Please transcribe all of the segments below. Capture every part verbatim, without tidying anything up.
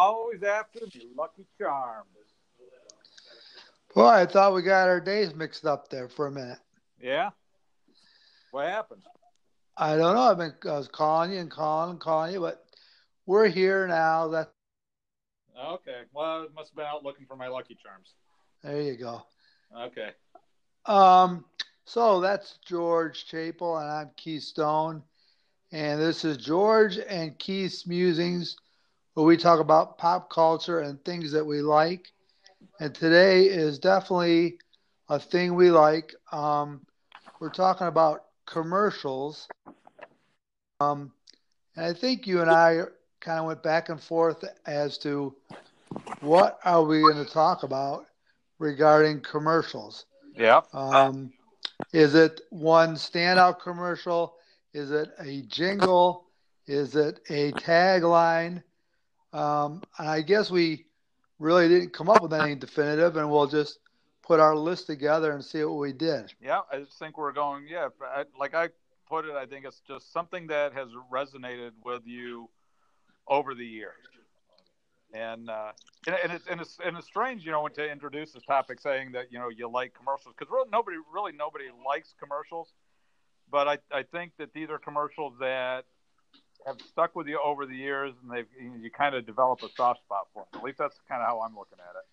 always after me, Lucky Charms. Boy, I thought we got our days mixed up there for a minute. Yeah? What happened? I don't know. I've been I was calling you and calling and calling you, but we're here now. That Okay. Well, it must have been out looking for my Lucky Charms. There you go. Okay. Um, so that's George Chapel, and I'm Keith Stone, and this is George and Keith's Musings, where we talk about pop culture and things that we like. And today is definitely a thing we like. Um, we're talking about commercials. Um, and I think you and I kind of went back and forth as to what are we going to talk about regarding commercials. Yeah. Um, is it one standout commercial? Is it a jingle? Is it a tagline? Um, and I guess we really didn't come up with anything definitive, and we'll just put our list together and see what we did. Yeah, I just think we're going, yeah, I, like I put it, I think it's just something that has resonated with you over the years. And, uh, and, and, it's, and, it's, and it's strange, you know, when to introduce this topic saying that, you know, you like commercials, because really nobody, really nobody likes commercials. But I, I think that these are commercials that have stuck with you over the years, and they've you kind of develop a soft spot for them. At least that's kind of how I'm looking at it.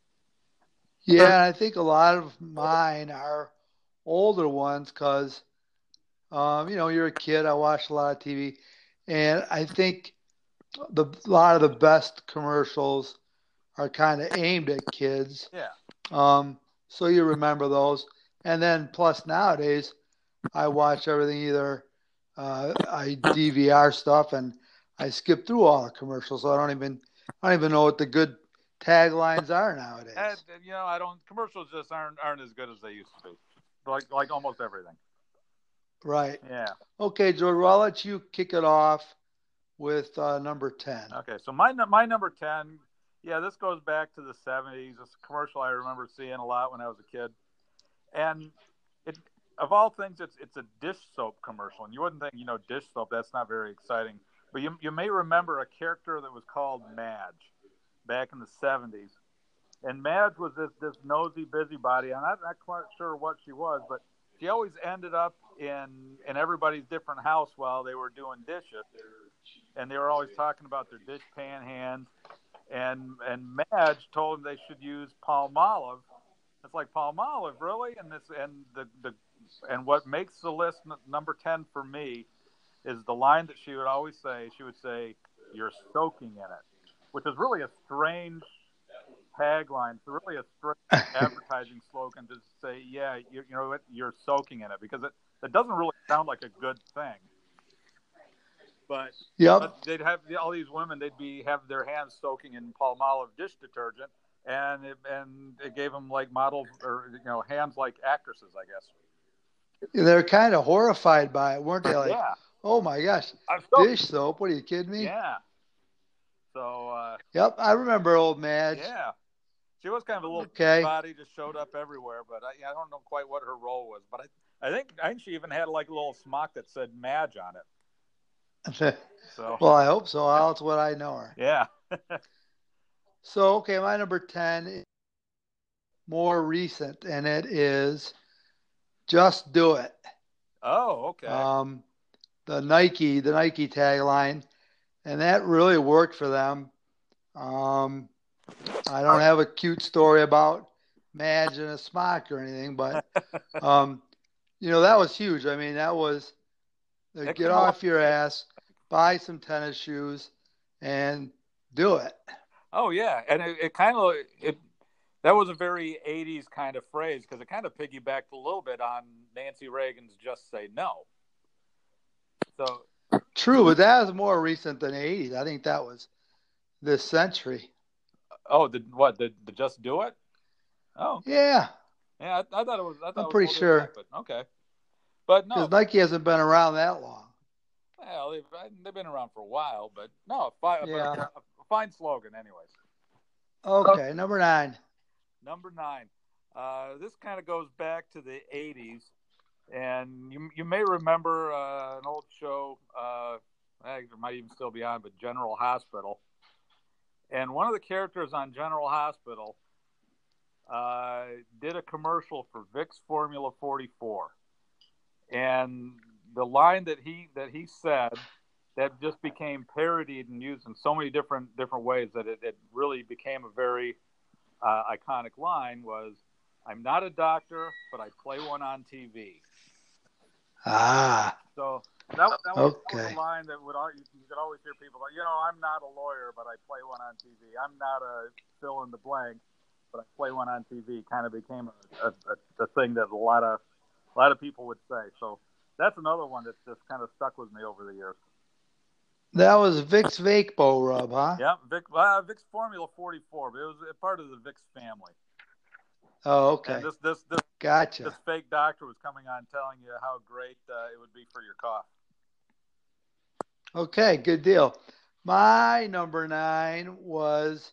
Yeah, I think a lot of mine are older ones because, um, you know, you're a kid. I watched a lot of T V, and I think the a lot of the best commercials are kind of aimed at kids. Yeah. Um, so you remember those, and then plus nowadays, I watch everything either uh, I D V R stuff and I skip through all the commercials, so I don't even I don't even know what the good taglines are nowadays. And, you know, I don't. Commercials just aren't aren't as good as they used to be. Like like almost everything. Right. Yeah. Okay, George. Well, I'll let you kick it off with uh, number ten. Okay, so my my number ten. Yeah, this goes back to the seventies. It's a commercial I remember seeing a lot when I was a kid, and it of all things, it's it's a dish soap commercial, and you wouldn't think, you know, dish soap, that's not very exciting, but you you may remember a character that was called Madge back in the seventies. And Madge was this, this nosy busybody. I'm not, not quite sure what she was, but she always ended up in in everybody's different house while they were doing dishes. And they were always talking about their dish pan hands. And and Madge told them they should use Palmolive. It's like, Palmolive, really? And this and the, the and what makes the list n- number ten for me is the line that she would always say. She would say, "You're soaking in it," which is really a strange tagline. It's really a strange advertising slogan to say, yeah, you, you know what, you're soaking in it, because it, it doesn't really sound like a good thing. But, Yep. but they'd have all these women, they'd be have their hands soaking in Palmolive dish detergent, and it, and it gave them like models, or, you know, hands like actresses, I guess. They're kind of horrified by it, weren't they? Like, yeah. Oh my gosh, so, dish soap? What are you kidding me? Yeah. So. Uh, yep, I remember old Madge. Yeah. She was kind of a little okay. body, just showed up everywhere, but I, I don't know quite what her role was. But I, I think I think she even had like a little smock that said Madge on it. So. Well, I hope so. That's what I know her. Yeah. So, okay, my number ten is more recent, and it is Just Do It. Oh, okay. Um, the Nike, the Nike tagline, and that really worked for them. Um, I don't have a cute story about Madge and a smock or anything, but um, you know, that was huge. I mean, that was uh, get off your ass, buy some tennis shoes, and do it. Oh yeah, and it, it kind of it that was a very eighties kind of phrase, because it kind of piggybacked a little bit on Nancy Reagan's "Just Say No." So true, but that was more recent than eighties. I think that was this century. Oh, the what? The, the Just Do It? Oh, yeah, yeah. I, I thought it was. I thought I'm it was pretty sure. back, but okay, but no, because Nike hasn't been around that long. Well, they've, they've been around for a while, but no, a, fi- yeah. a, a fine slogan, anyways. Okay, number nine. Number nine. Uh, this kind of goes back to the eighties, and you you may remember uh, an old show. Uh, it might even still be on, but General Hospital. and one of the characters on General Hospital uh, did a commercial for Vicks Formula forty-four, and the line that he that he said that just became parodied and used in so many different different ways that it, it really became a very uh, iconic line was, "I'm not a doctor, but I play one on T V." Ah. So that, that, was, okay. that was a line that would you, you could always hear people go, you know, I'm not a lawyer, but I play one on T V. I'm not a fill in the blank, but I play one on T V. Kind of became a, a, a, a thing that a lot of a lot of people would say. So that's another one that just kind of stuck with me over the years. That was Vicks Vapo Rub, huh? Yeah, Vic, uh, Vicks Formula forty-four, but it was a part of the Vicks family. Oh, okay. And this this this gotcha. This fake doctor was coming on telling you how great uh, it would be for your cough. Okay, good deal. My number nine was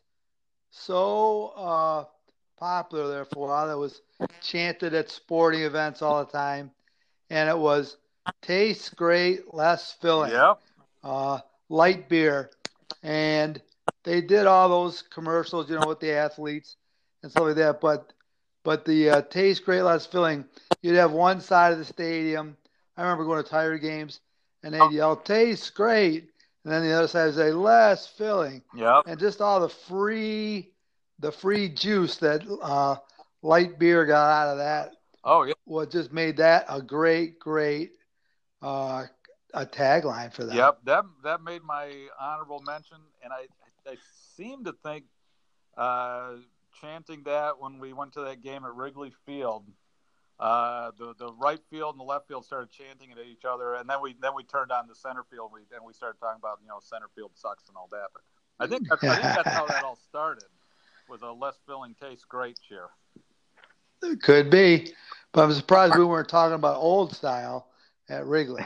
so uh, popular there for a while. It was chanted at sporting events all the time, and it was tastes great, less filling. Yep. Uh, light beer, and they did all those commercials, you know, with the athletes and stuff like that. But but the uh, taste great, less filling. You'd have one side of the stadium. I remember going to Tiger games, and they'd yell, "Tastes great," and then the other side would say, "Less filling." Yep. And just all the free, the free juice that uh, light beer got out of that. Oh yeah. What just made that a great, great uh, a tagline for that. Yep, that that made my honorable mention, and I I seem to think uh, chanting that when we went to that game at Wrigley Field, uh, the the right field and the left field started chanting it at each other, and then we then we turned on the center field, we, and we started talking about you know center field sucks and all that. But I think that's, I think that's how that all started, was a less filling tastes great cheer. It could be, but I'm surprised we weren't talking about old style at Wrigley.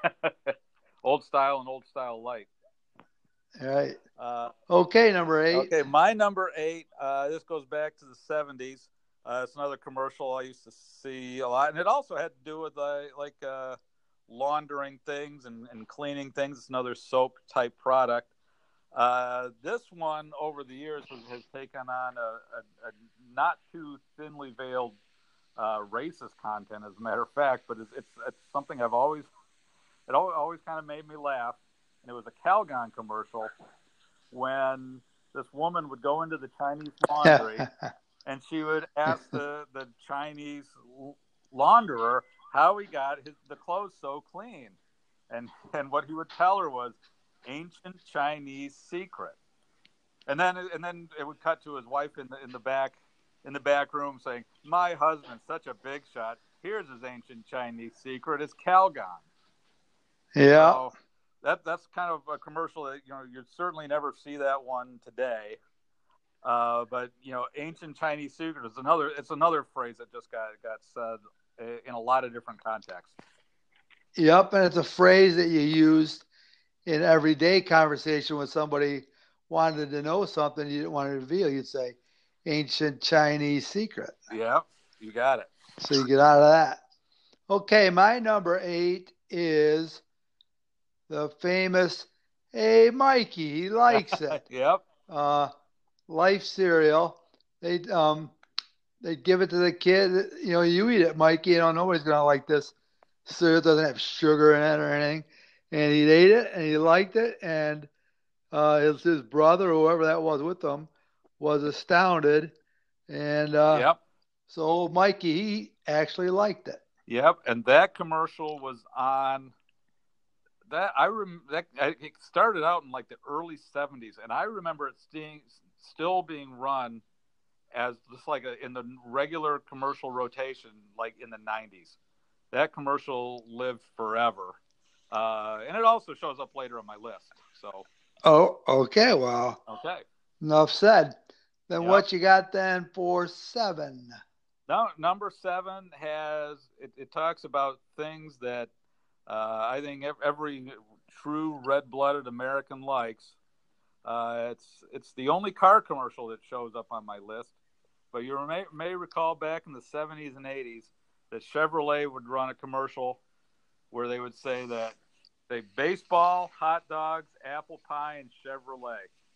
Old style and old style light. All right. Uh, okay, number eight. Okay, my number eight. Uh, this goes back to the seventies. Uh, it's another commercial I used to see a lot, and it also had to do with uh, like uh, laundering things and, and cleaning things. It's another soap type product. Uh, this one over the years has, has taken on a, a, a not too thinly veiled uh, racist content, as a matter of fact, but it's, it's, it's something I've always, it always, always kind of made me laugh. And it was a Calgon commercial when this woman would go into the Chinese laundry and she would ask the, the Chinese launderer how he got his, the clothes so clean. And, and what he would tell her was, ancient Chinese secret. And then and then it would cut to his wife in the in the back in the back room saying, "My husband's such a big shot. Here's his ancient Chinese secret. It's Calgon." Yeah. So that that's kind of a commercial that you know you'd certainly never see that one today. Uh, but you know, ancient Chinese secret is another. It's another phrase that just got got said in a lot of different contexts. Yep, and it's a phrase that you used in everyday conversation when somebody wanted to know something you didn't want to reveal. You'd say, ancient Chinese secret. Yeah, you got it. So you get out of that. Okay, my number eight is the famous, "Hey, Mikey, he likes it." Yep. Uh, Life cereal. They um, they give it to the kid. You know, you eat it, Mikey. You know, nobody's gonna like this cereal. It doesn't have sugar in it or anything. And he ate it, and he liked it, and uh, his, his brother, or whoever that was with him, was astounded. And uh, yep. so old Mikey, he actually liked it. Yep, and that commercial was on that. I rem that it started out in like the early seventies, and I remember it being still being run as just like a, in the regular commercial rotation, like in the nineties. That commercial lived forever. Uh, and it also shows up later on my list. So. Oh, okay. Well. Okay. Enough said. Then yep. What you got then for seven? Now, number seven has it, it talks about things that uh, I think every true red-blooded American likes. Uh, it's it's the only car commercial that shows up on my list. But you may may recall back in the seventies and eighties that Chevrolet would run a commercial where they would say that they baseball, hot dogs, apple pie, and Chevrolet.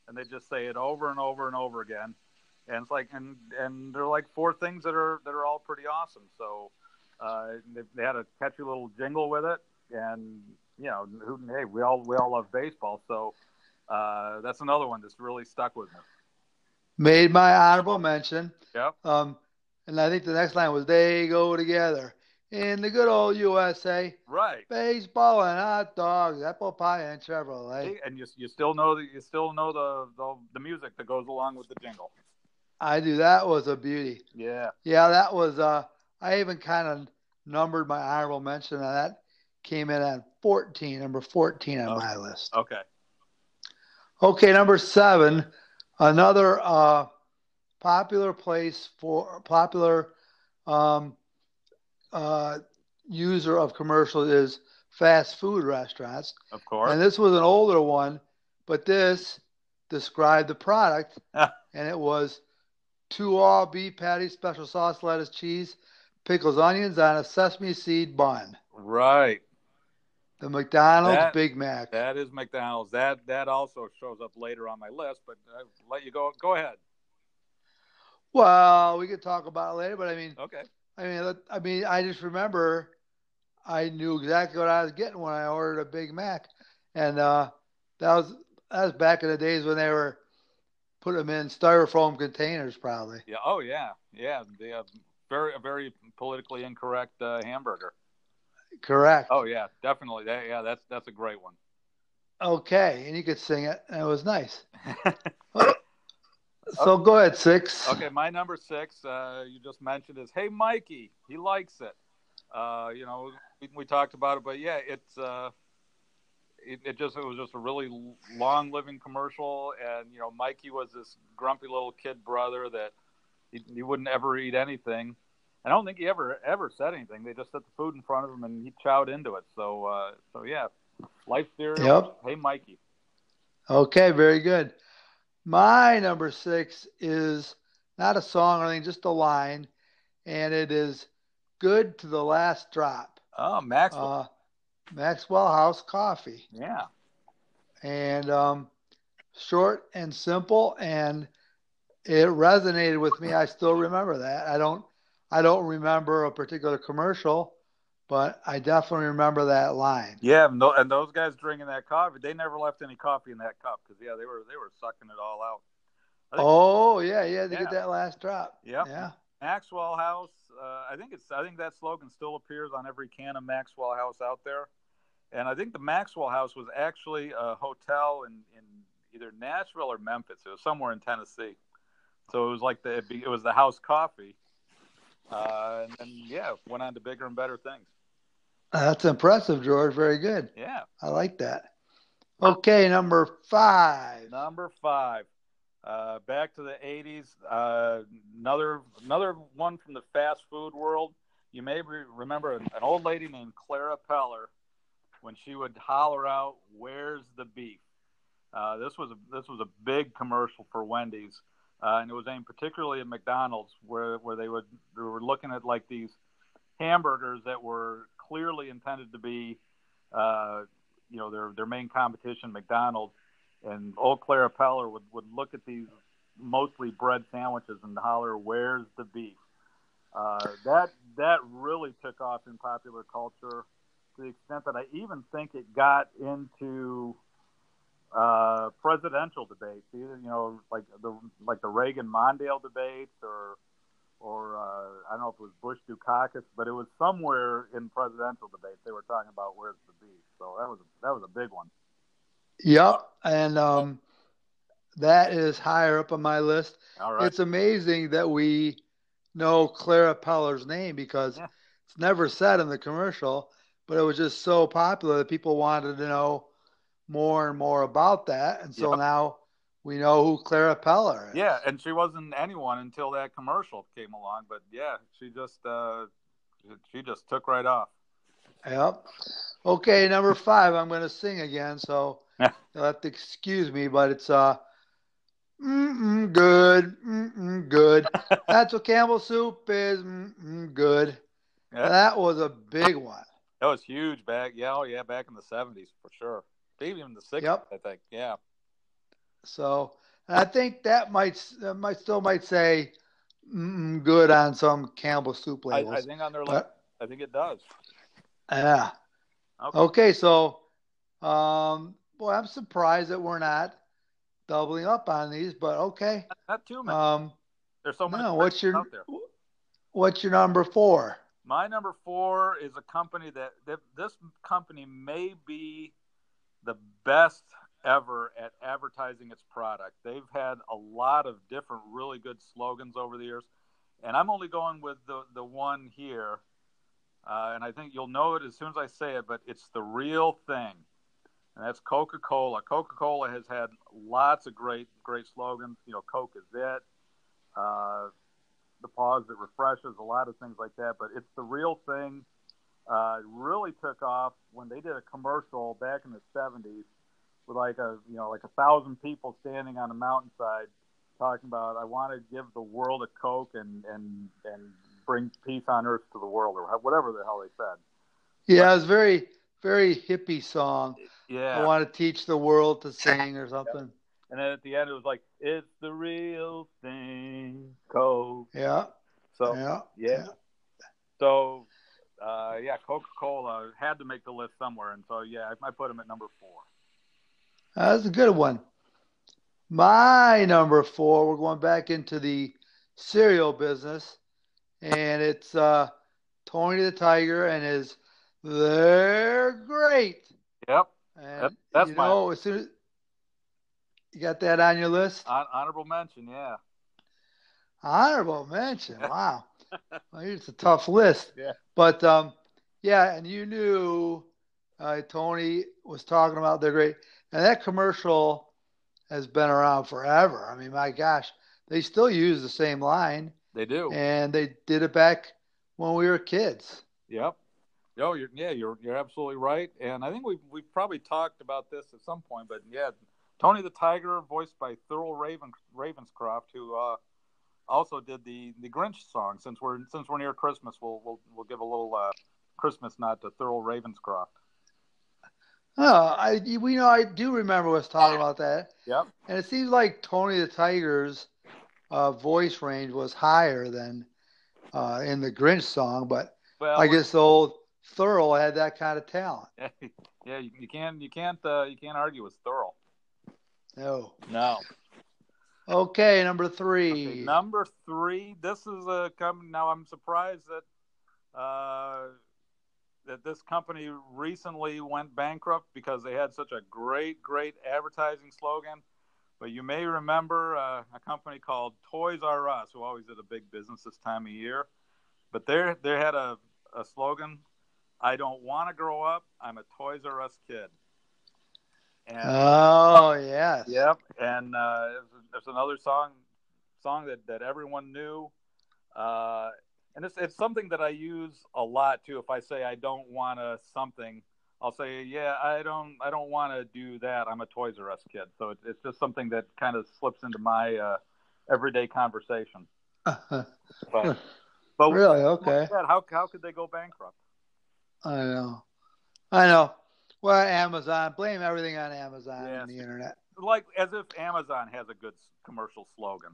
and they just say it over and over and over again. And it's like, and and they're like four things that are that are all pretty awesome. So uh, they, they had a catchy little jingle with it, and you know, who, hey, we all we all love baseball, so uh, that's another one that's really stuck with me. Made my honorable mention. Yep. Um, and I think the next line was "They go together in the good old U S A." Right. Baseball and hot dogs, apple pie and Chevrolet. And you you still know the you still know the, the the music that goes along with the jingle. I do. That was a beauty. Yeah. Yeah, that was. Uh, I even kind of numbered my honorable mention, and that came in at fourteen, number fourteen on okay. my list. Okay. Okay, number seven, another uh, popular place for popular um, uh, user of commercials is fast food restaurants. Of course. And this was an older one, but this described the product, and it was two all beef patties, special sauce, lettuce, cheese, pickles, onions on a sesame seed bun. Right. The McDonald's that, Big Mac. That is McDonald's. That that also shows up later on my list, but I'll let you go. Go ahead. Well, we could talk about it later, but I mean, okay. I mean, I mean, I just remember I knew exactly what I was getting when I ordered a Big Mac, and uh, that was that was back in the days when they were putting them in styrofoam containers, probably. Yeah. Oh yeah. Yeah. They have very a very politically incorrect uh, hamburger. Correct. Oh yeah, definitely. That, yeah, that's that's a great one. Okay, and you could sing it, and it was nice. So okay. Go ahead, six. Okay, my number six, uh, you just mentioned is Hey Mikey. He likes it. Uh, you know, we, we talked about it, but yeah, it's uh, it, it just it was just a really long living commercial, and you know, Mikey was this grumpy little kid brother that he, he wouldn't ever eat anything. I don't think he ever ever said anything. They just set the food in front of him, and he chowed into it. So, uh, so yeah, life cereal. Yep. Hey Mikey. Okay, very good. My number six is not a song or anything, just a line, and it is "Good to the Last Drop." Oh, Maxwell. Uh, Maxwell House Coffee. Yeah. And um, short and simple, and it resonated with me. I still remember that. I don't. I don't remember a particular commercial, but I definitely remember that line. Yeah, and, th- and those guys drinking that coffee, they never left any coffee in that cup because yeah, they were they were sucking it all out. Oh yeah, yeah, to yeah. get that last drop. Yep. Yeah. Maxwell House. Uh, I think it's. I think that slogan still appears on every can of Maxwell House out there. And I think the Maxwell House was actually a hotel in, in either Nashville or Memphis. It was somewhere in Tennessee. So it was like the it was the house coffee. Uh, and then, yeah, went on to bigger and better things. That's impressive, George. Very good. Yeah. I like that. Okay, number five. Number five. Uh, back to the eighties. Uh, another another one from the fast food world. You may re- remember an, an old lady named Clara Peller when she would holler out, "Where's the beef?" Uh, this was a, this was a big commercial for Wendy's. Uh, and it was aimed particularly at McDonald's, where where they would they were looking at like these hamburgers that were clearly intended to be, uh, you know, their their main competition, McDonald's. And old Clara Peller would, would look at these mostly bread sandwiches and holler, "Where's the beef?" Uh, that that really took off in popular culture to the extent that I even think it got into uh, presidential debates, either, you know, like the like the Reagan-Mondale debates, or or uh, I don't know if it was Bush-Dukakis, but it was somewhere in presidential debates they were talking about where's the beef. So that was that was a big one. Yep, and um, that is higher up on my list. All right. It's amazing that we know Clara Peller's name because yeah. It's never said in the commercial, but it was just so popular that people wanted to know more and more about that, and so yep. Now we know who Clara Peller is. Yeah, and she wasn't anyone until that commercial came along, but yeah, she just uh, she just took right off. Yep. Okay, number five. I'm going to sing again, so you'll have to excuse me, but it's uh, mm-mm, good, mm-mm, good. That's what Campbell soup is. Mm-mm, good. Yeah. That was a big one. That was huge back. Yeah, oh yeah, back in the seventies for sure. Maybe even the sixties, yep. I think. Yeah. So and I think that might that might still might say mm, good on some Campbell soup I, I labels. think on their label, But I think it does. yeah. Okay. Okay, so um boy, I'm surprised that we're not doubling up on these, but okay. Not, not too many. Um There's so many no, great what's your out there. what's your number four? My number four is a company that, that this company may be the best ever at advertising its product. They've had a lot of different really good slogans over the years, and I'm only going with the the one here, uh, and I think you'll know it as soon as I say it. But it's the real thing, and that's Coca-Cola. Coca-Cola has had lots of great great slogans. You know, Coke is it. Uh, the pause that refreshes, a lot of things like that. But it's the real thing. Uh, really took off when they did a commercial back in the seventies with like a you know like a thousand people standing on a mountainside talking about I want to give the world a Coke and and and bring peace on earth to the world or whatever the hell they said. Yeah, But it was very very hippie song. I yeah, want to teach the world to sing or yep. something. And then at the end it was like it's the real thing, Coke. Yeah. So Yeah. yeah, Yeah. so uh, yeah, Coca-Cola had to make the list somewhere, and so yeah, I, I put them at number four. That's a good one. My number four, we're going back into the cereal business, and it's uh, Tony the Tiger and his They're Great. Yep, that, And that's you my know, as soon as you got that on your list, hon- honorable mention. Yeah, honorable mention. Wow, well, it's a tough list, yeah, but um, yeah, and you knew uh, Tony was talking about They're Great, and that commercial has been around forever. I mean, my gosh, they still use the same line, they do. and they did it back when we were kids. Yep. Oh, you're, yeah, you're you're absolutely right. And I think we've we've probably talked about this at some point, but yeah, Tony the Tiger, voiced by Thurl Raven Ravenscroft, who uh, also did the the Grinch song. Since we're since we're near Christmas, we'll we'll we'll give a little uh, Christmas nod to Thurl Ravenscroft. Oh, I we know I do remember us talking about that, Yep. and it seems like Tony the Tiger's uh, voice range was higher than uh, in the Grinch song, but Well, I we're guess the old Thurl had that kind of talent. yeah, you, you can't you can't uh, you can't argue with Thurl. No. No. Okay, number Okay, three. number three. This is a company. Now I'm surprised that uh, that this company recently went bankrupt because they had such a great, great advertising slogan. But you may remember uh, a company called Toys R Us, who always did a big business this time of year. But they they had a, a slogan: "I don't want to grow up. I'm a Toys R Us kid." And Oh yes. yep, and uh, there's another song song that, that everyone knew. Uh, and it's it's something that I use a lot too. If I say I don't want to something, I'll say, yeah, I don't I don't want to do that. I'm a Toys R Us kid. So it's it's just something that kind of slips into my uh, everyday conversation. But but Really? like Okay. that, how how could they go bankrupt? I know. I know. Well, Amazon. Blame everything on Amazon Yes, and the internet. like as if Amazon has a good commercial slogan.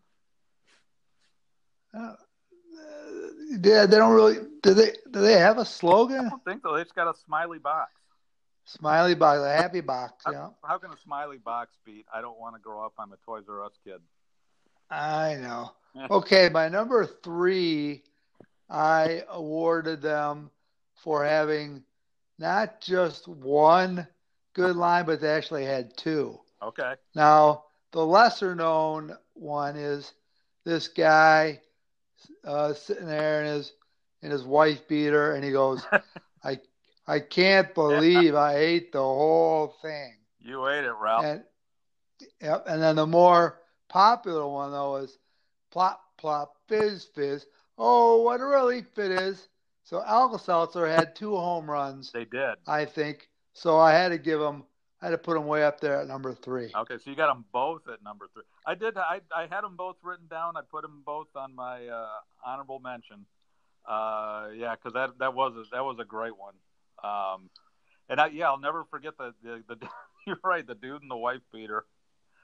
Uh, yeah, they don't really. Do they? Do they have a I slogan? don't think so. They just got a smiley box. Smiley box, a happy box. How, Yeah. how can a smiley box beat? I don't want to grow up. I'm a Toys R Us kid. I know. Okay, my number three, I awarded them for having not just one good line, but they actually had two. Okay. Now, the lesser known one is this guy uh, sitting there in his in his wife beater, and he goes, "I I can't believe I ate the whole thing." You ate it, Ralph. And yep, and then the more popular one though is plop plop fizz fizz. Oh, what a relief it is! So Alka-Seltzer had two home runs, They did. I think. So I had to give them. I had to put them way up there at number three. Okay, so you got them both at number three. I did. I, I had them both written down. I put them both on my uh, honorable mention. Uh, yeah, because that that was a, that was a great one. Um, and I, yeah, I'll never forget the the, the you're right, the dude in the wife beater.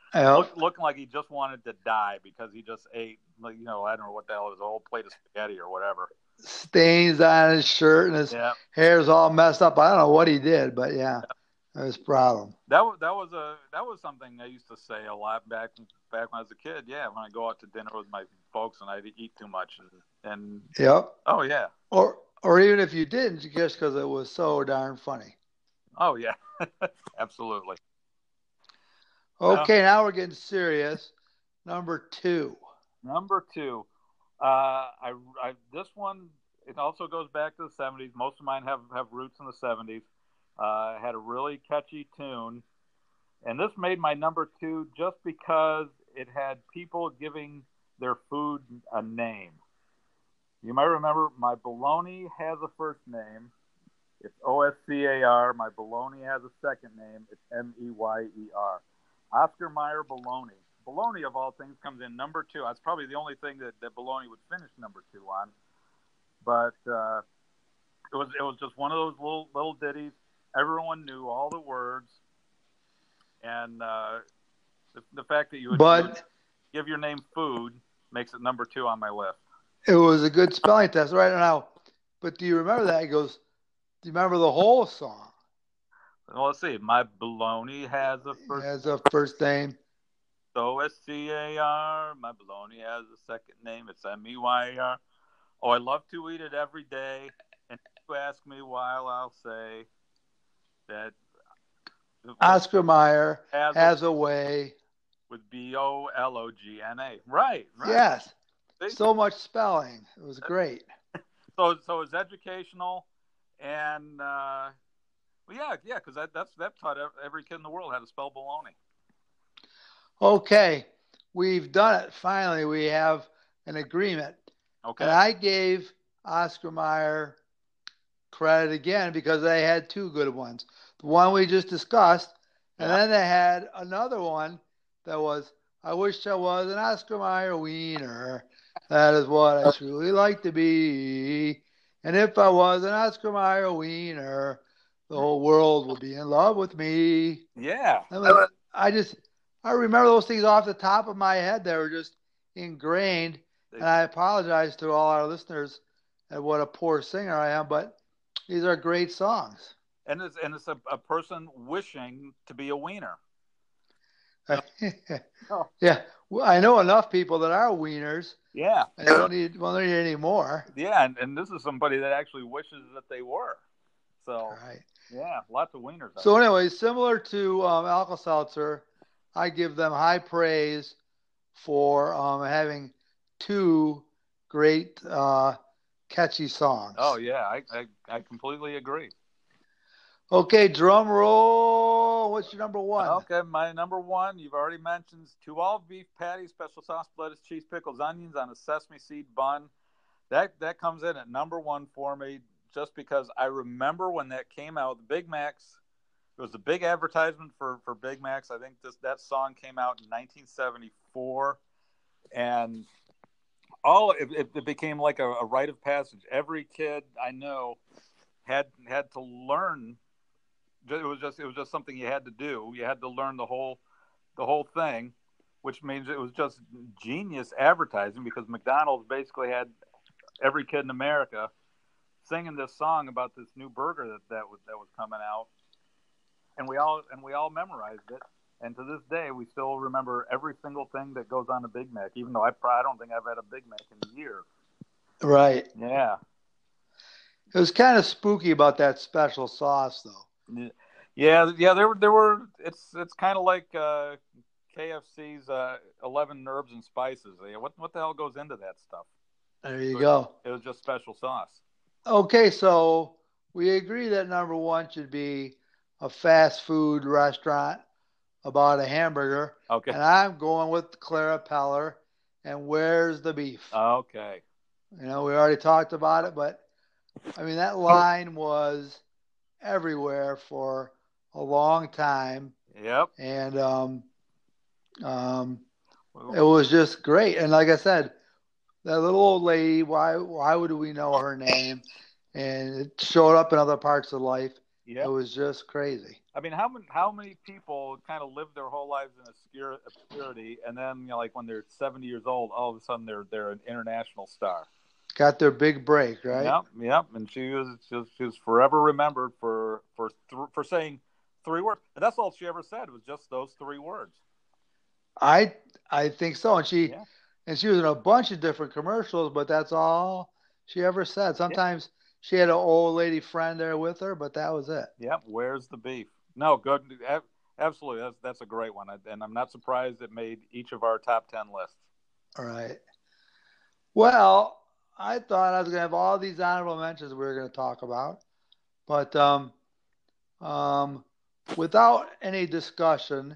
Yep. Look, looking like he just wanted to die because he just ate, like, you know, I don't know what the hell it was, a whole plate of spaghetti or whatever. Stains on his shirt and his Yeah. hair's all messed up. I don't know what he did, but yeah, that was a problem. That was that was a that was something I used to say a lot back back when I was a kid. Yeah, when I go out to dinner with my folks and I eat too much and, and Yep. oh yeah, Or or even if you didn't, just because it was so darn funny. oh yeah, absolutely. Okay, uh, now we're getting serious. Number two. Number two. Uh, I, I this one it also goes back to the seventies. Most of mine have, have roots in the seventies. Uh, it had a really catchy tune, and this made my number two just because it had people giving their food a name. You might remember My Bologna Has a First Name. It's O S C A R. My Bologna Has a Second Name. It's M E Y E R. Oscar Mayer Bologna. Bologna, of all things, comes in number two. That's probably the only thing that, that Bologna would finish number two on. But uh, it was it was just one of those little little ditties. Everyone knew all the words, and uh, the, the fact that you would, but, you would give your name food makes it number two on my list. It was a good spelling test right now. But do you remember that? He goes, do you remember the whole song? Well, let's see. My Bologna has a first has a first name. O S C A R. My Bologna has a second name. It's M E Y E R. Oh, I love to eat it every day. And if you ask me while I'll say that Oscar Mayer has, has a, a way. With B O L O G N A. Right, right. Yes. See? So much spelling. It was great. so so it's educational. And, uh, well, yeah, yeah, because that, that's, that taught every kid in the world how to spell bologna. Okay. We've done it. Finally, we have an agreement. Okay. And I gave Oscar Mayer credit again because they had two good ones. The one we just discussed, and yeah. then they had another one that was, I wish I was an Oscar Mayer wiener. That is what I truly like to be. And if I was an Oscar Mayer wiener, the whole world would be in love with me. Yeah. I, mean, I just, I remember those things off the top of my head. They were just ingrained. And I apologize to all our listeners at what a poor singer I am, but these are great songs. And it's, and it's a, a person wishing to be a wiener. oh. Yeah. Well, I know enough people that are wieners. Yeah. I don't need, well, don't need any more. Yeah. And, and this is somebody that actually wishes that they were. So, right. yeah, lots of wieners. So, anyway, similar to um, Alka-Seltzer, I give them high praise for um, having two great, uh, catchy songs. Oh, yeah, I, I, I completely agree. Okay, drum roll. What's your number one? Okay, my number one, you've already mentioned, two all beef patties, special sauce, lettuce, cheese, pickles, onions on a sesame seed bun. That that comes in at number one for me just because I remember when that came out, the Big Macs, it was a big advertisement for, for Big Macs. I think this that song came out in nineteen seventy-four, and all it, it became like a, a rite of passage. Every kid I know had had to learn. It was just it was just something you had to do. You had to learn the whole the whole thing, which means it was just genius advertising because McDonald's basically had every kid in America singing this song about this new burger that, that was that was coming out, and we all and we all memorized it. And to this day, we still remember every single thing that goes on a Big Mac, even though I probably I don't think I've had a Big Mac in years. Right. Yeah. It was kind of spooky about that special sauce, though. Yeah, yeah. There were, there were. It's, it's kind of like uh, K F C's uh, eleven herbs and spices. What, what the hell goes into that stuff? There you it, go. It was just special sauce. Okay, so we agree that number one should be a fast food restaurant about a hamburger. Okay. And I'm going with Clara Peller. And Where's the Beef? Okay. You know, we already talked about it, but I mean that line was everywhere for a long time. Yep. And um, um, it was just great. And like I said, that little old lady, why why would we know her name? And it showed up in other parts of life. Yep. It was just crazy. I mean, how many how many people kind of live their whole lives in obscur- obscurity, and then you know, like when they're seventy years old, all of a sudden they're they're an international star. Got their big break, right? Yep, yep. And she was just she was forever remembered for for th- for saying three words. And that's all she ever said was just those three words. I I think so. And she Yeah, and she was in a bunch of different commercials, but that's all she ever said. yeah, Sometimes she had an old lady friend there with her, but that was it. yep. Where's the beef? No, good. Absolutely, that's that's a great one, and I'm not surprised it made each of our top ten lists. All right. Well, I thought I was gonna have all these honorable mentions we were gonna talk about, but um, um, without any discussion,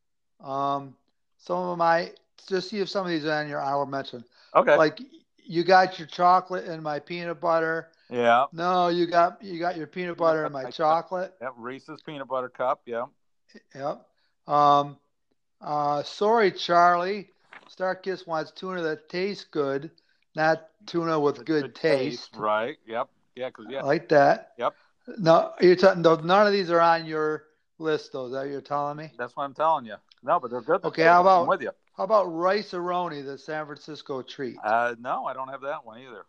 um, some of my just see if some of these are on your honorable mention. Okay. Like you got your chocolate and my peanut butter. Yeah. No, you got you got your peanut butter and my chocolate. Yep. Reese's peanut butter cup. Yep. Yep. Um, uh, sorry, Charlie. Starkiss wants tuna that tastes good, not tuna with good, good taste. taste. Right. Yep. Yeah. Cause yeah. I like that. Yep. No, you're t- no, none of these are on your list, though. Is that what you're telling me? That's what I'm telling you. No, but they're good. Okay. How about I'm with you? How about Rice-A-Roni, the San Francisco treat? Uh, no, I don't have that one either.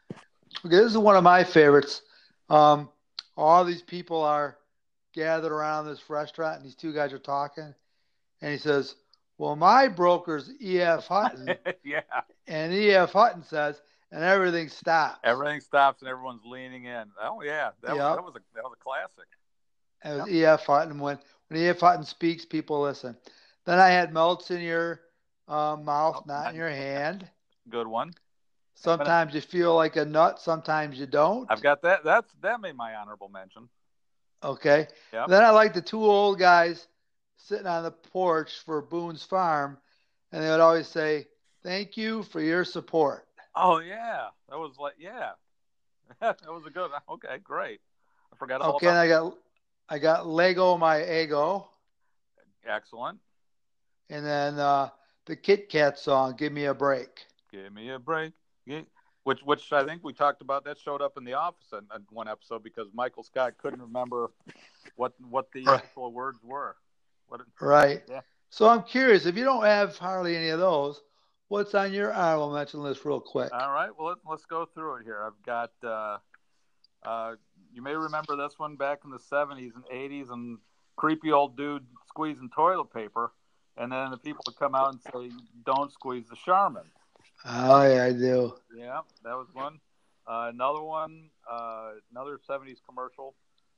Okay, this is one of my favorites. Um, all these people are gathered around this restaurant, and these two guys are talking, and he says, well, my broker's E F. Hutton. Yeah. And E F. Hutton says, and everything stops. Everything stops, and everyone's leaning in. Oh, yeah. That, yep. was, that, was, a, that was a classic. It was yep. E F. Hutton. When, when E F. Hutton speaks, people listen. Then I had melts in your uh, mouth, oh, not in your hand. Good one. Sometimes you feel like a nut, sometimes you don't. I've got that. That's That made my honorable mention. Okay. Yep. Then I like the two old guys sitting on the porch for Boone's Farm, and they would always say, thank you for your support. Oh, yeah. That was like, yeah. That was a good, okay, great. I forgot all okay, about Okay, and I got, I got Lego My Ego. Excellent. And then uh, the Kit Kat song, Give Me a Break. Give me a break. Which, which I think we talked about. That showed up in The Office in, in one episode because Michael Scott couldn't remember what what the right. actual words were. What it, right. Yeah. So I'm curious, if you don't have hardly any of those, what's on your honorable mention list real quick? All right. Well, let, let's go through it here. I've got, uh, uh, you may remember this one back in the seventies and eighties, and creepy old dude squeezing toilet paper. And then the people would come out and say, don't squeeze the Charmin. Oh, yeah, I do. Yeah, that was one. Uh, another one, uh, another seventies commercial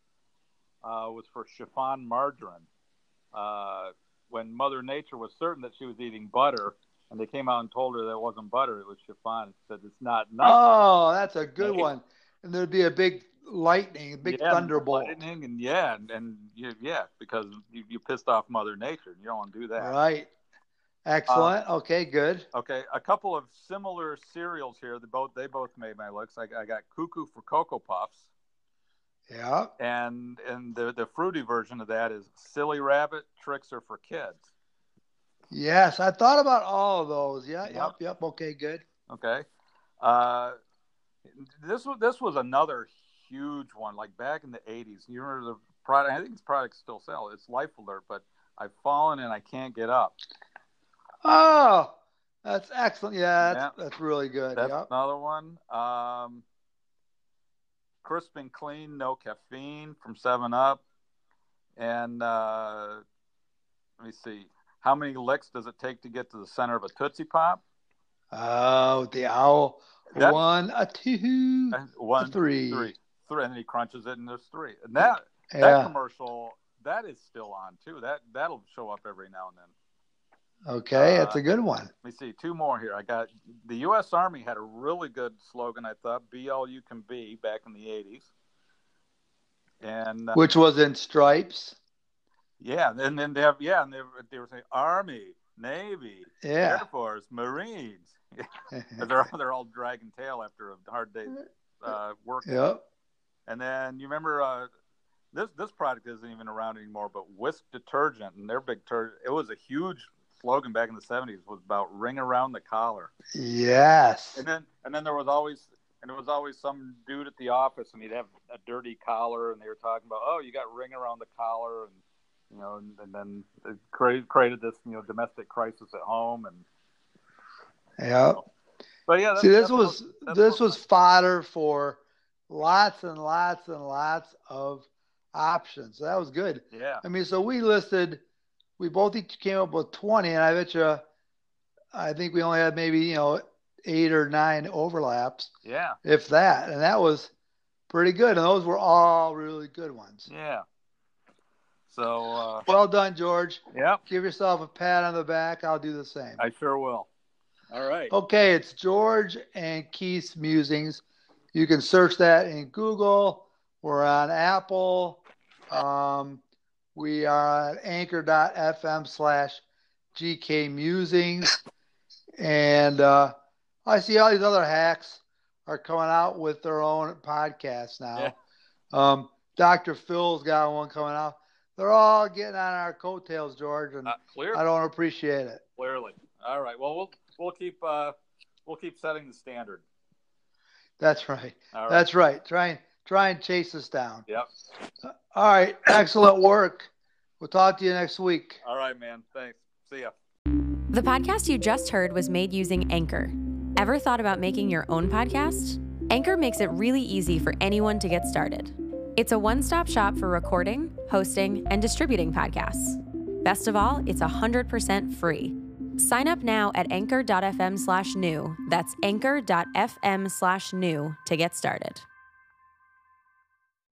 uh, was for chiffon margarine. Uh, when Mother Nature was certain that she was eating butter, and they came out and told her that it wasn't butter, it was chiffon. It said it's not nothing. Oh, that's a good one. And there'd be a big lightning, a big yeah, thunderbolt. Lightning, and yeah, and, and you, yeah, because you, you pissed off Mother Nature. You don't want to do that. Right. Excellent. Uh, okay, good. Okay, a couple of similar cereals here. They both they both made my list. I, I got Cuckoo for Cocoa Puffs. Yeah. And and the the fruity version of that is Silly Rabbit Tricks Are for Kids. Yes, I thought about all of those. Yeah. Yep. Yep. yep. Okay. Good. Okay. Uh, this was this was another huge one. Like back in the eighties. You remember the product? I think this product still sell. It's Life Alert, but I've fallen and I can't get up. Oh, that's excellent. Yeah, that's, yeah. that's really good. That's yep. another one. Um, Crisp and Clean, No Caffeine from seven up. And uh, let me see. How many licks does it take to get to the center of a Tootsie Pop? Oh, the owl. That's, one, a two, one, a three. three. Three. And then he crunches it and there's three. And that, yeah. that commercial, that is still on too. That, that'll show up every now and then. Okay, that's uh, a good one. Let me see, two more here. I got the U S Army had a really good slogan, I thought, "Be all you can be," back in the eighties. And uh, which was in stripes. Yeah, and then they have yeah, and they, they were saying Army, Navy, yeah. Air Force, Marines. they're they're all dragging tail after a hard day's uh, work. Yep. And then you remember uh, this this product isn't even around anymore, but Whisk detergent, and their big tur- it was a huge slogan back in the seventies, was about ring around the collar. Yes. And then and then there was always and it was always some dude at the office, and he'd have a dirty collar, and they were talking about, oh, you got ring around the collar, and you know, and, and then it created, created this, you know, domestic crisis at home, and yeah. You know. But yeah, see, this was this was fodder for lots and lots and lots of options. That was good. Yeah. I mean, so we listed, we both each came up with twenty, and I bet you, I think we only had maybe, you know, eight or nine overlaps. Yeah. If that. And that was pretty good. And those were all really good ones. Yeah. So. Uh, well done, George. Yeah. Give yourself a pat on the back. I'll do the same. I sure will. All right. Okay. It's George and Keith's Musings. You can search that in Google. We're on Apple. Um, we are on anchor.fm slash GK Musings. And uh, I see all these other hacks are coming out with their own podcasts now. Yeah. Um, Doctor Phil's got one coming out. They're all getting on our coattails, George, and uh, clear. I don't appreciate it. Clearly. All right. Well, we'll we'll keep uh, we'll keep setting the standard. That's right. All right. That's right. Try and try and chase us down. Yep. All right. Excellent work. We'll talk to you next week. All right, man. Thanks. See ya. The podcast you just heard was made using Anchor. Ever thought about making your own podcast? Anchor makes it really easy for anyone to get started. It's a one-stop shop for recording, hosting, and distributing podcasts. Best of all, it's one hundred percent free. Sign up now at anchor.fm slash new. That's anchor.fm slash new to get started.